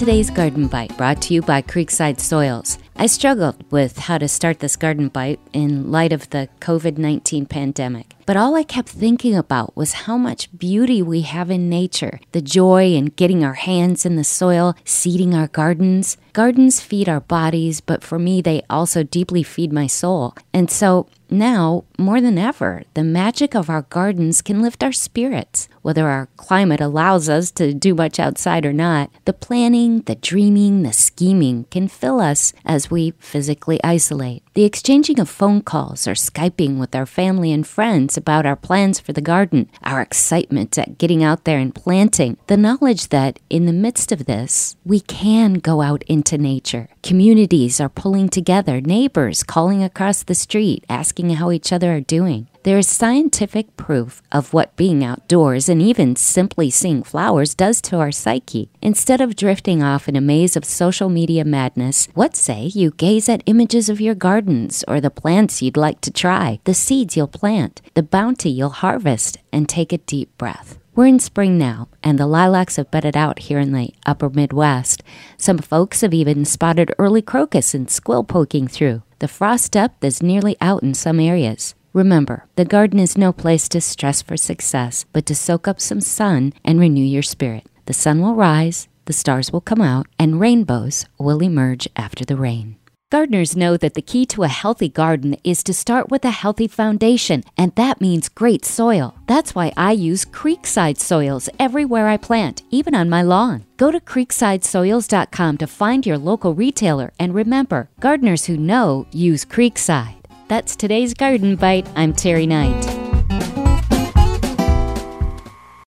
today's Garden Bite, brought to you by Creekside Soils. I struggled with how to start this Garden Bite in light of the COVID-19 pandemic. But all I kept thinking about was how much beauty we have in nature, the joy in getting our hands in the soil, seeding our gardens. Gardens feed our bodies, but for me, they also deeply feed my soul. And so now, more than ever, the magic of our gardens can lift our spirits. Whether our climate allows us to do much outside or not, the planning, the dreaming, the scheming can fill us as we physically isolate. The exchanging of phone calls or Skyping with our family and friends about our plans for the garden, our excitement at getting out there and planting, the knowledge that in the midst of this, we can go out into nature. Communities are pulling together, neighbors calling across the street, asking how each other are doing. There is scientific proof of what being outdoors and even simply seeing flowers does to our psyche. Instead of drifting off in a maze of social media madness, what say you gaze at images of your gardens or the plants you'd like to try, the seeds you'll plant, the bounty you'll harvest, and take a deep breath. We're in spring now, and the lilacs have bedded out here in the upper Midwest. Some folks have even spotted early crocus and squill poking through. The frost depth is nearly out in some areas. Remember, the garden is no place to stress for success, but to soak up some sun and renew your spirit. The sun will rise, the stars will come out, and rainbows will emerge after the rain. Gardeners know that the key to a healthy garden is to start with a healthy foundation, and that means great soil. That's why I use Creekside Soils everywhere I plant, even on my lawn. Go to creeksidesoils.com to find your local retailer, and remember, gardeners who know use Creekside. That's today's Garden Bite. I'm Terry Knight.